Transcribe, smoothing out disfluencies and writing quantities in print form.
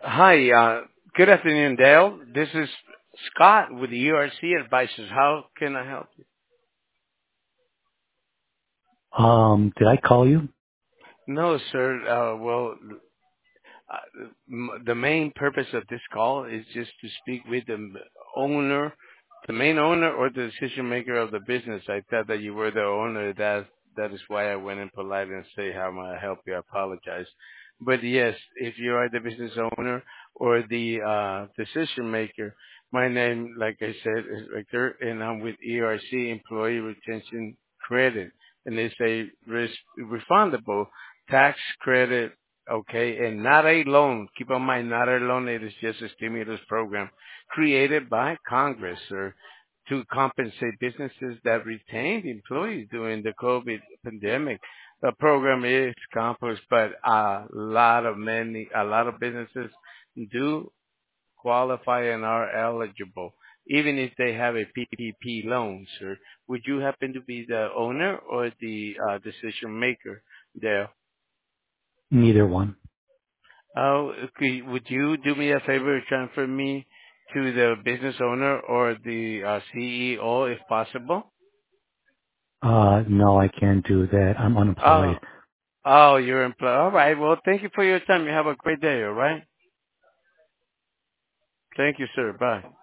Hi, good afternoon, Dale. This is Scott with the URC Advisors. How can I help you? Did I call you? No, sir. The main purpose of this call is just to speak with the owner, the main owner or the decision maker of the business. I thought that you were the owner. That is why I went in polite and say, how may I help you? I apologize. But yes, if you are the business owner or the decision maker, my name, like I said, is Victor, and I'm with ERC, Employee Retention Credit, and it's a refundable tax credit. Okay, and not a loan. Keep in mind, not a loan. It is just a stimulus program created by Congress or to compensate businesses that retained employees during the COVID pandemic. The program is complex, but a lot of businesses do qualify and are eligible, even if they have a PPP loan, sir. Would you happen to be the owner or the decision maker there? Neither one. Oh, okay. Would you do me a favor, transfer me to the business owner or the CEO if possible? No, I can't do that. I'm Oh, unemployed. oh, you're employed. All right. Well, thank you for your time. You have a great day. All right. Thank you, sir. Bye.